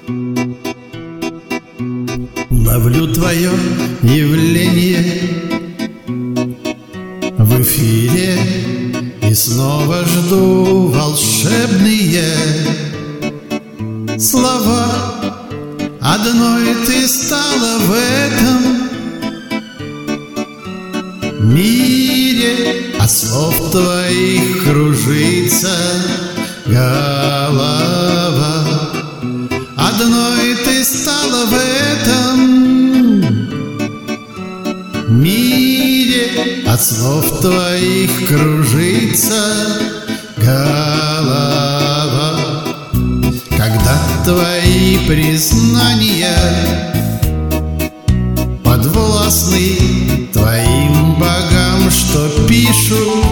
Ловлю твое явление в эфире и снова жду волшебные слова. Одной ты стала в этом мире, от слов твоих кружится голова. Одной ты стала в этом мире, от слов твоих кружится голова. Когда твои признания подвластны твоим богам, что пишут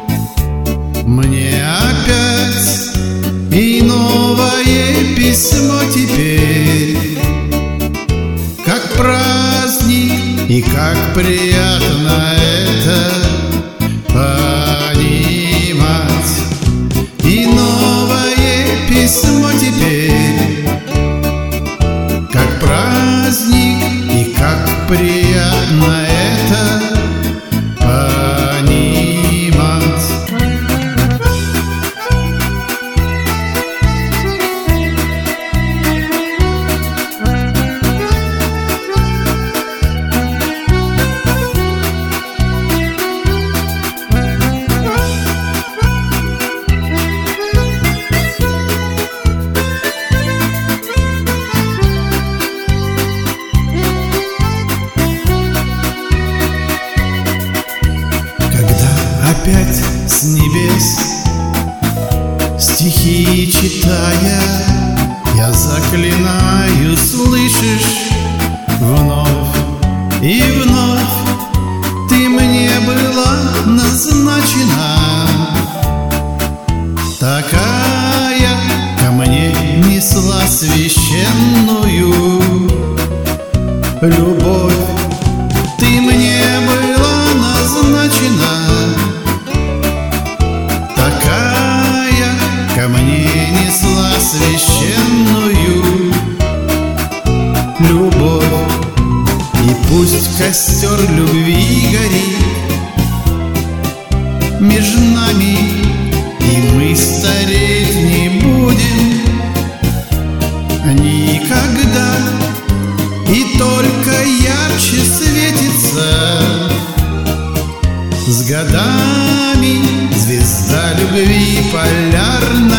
мне опять и новое письмо теперь, как праздник и как приятно это понимать. И новое письмо теперь, как праздник и как приятно это понимать. Опять с небес стихи читая, я заклинаю, слышишь, вновь и вновь ты мне была назначена, такая ко мне несла священную любовь. Ты мне была назначена, такая ко мне несла священную любовь. И пусть костер любви горит между нами, и мы стареть не будем никогда, и только ярче светится с годами звезда любви полярная.